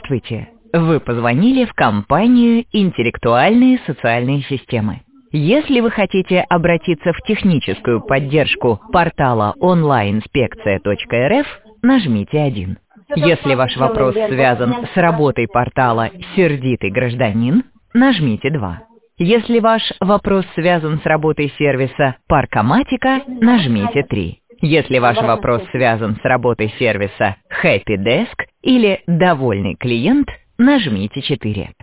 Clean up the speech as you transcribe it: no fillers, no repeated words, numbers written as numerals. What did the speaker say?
Здравствуйте! Вы позвонили в компанию «Интеллектуальные социальные системы». Если вы хотите обратиться в техническую поддержку портала onlineinspekция.rf, нажмите 1. Если ваш вопрос связан с работой портала «Сердитый гражданин», нажмите 2. Если ваш вопрос связан с работой сервиса «Паркоматика», нажмите 3. Если ваш вопрос связан с работой сервиса Happy Desk или «Довольный клиент», нажмите 4.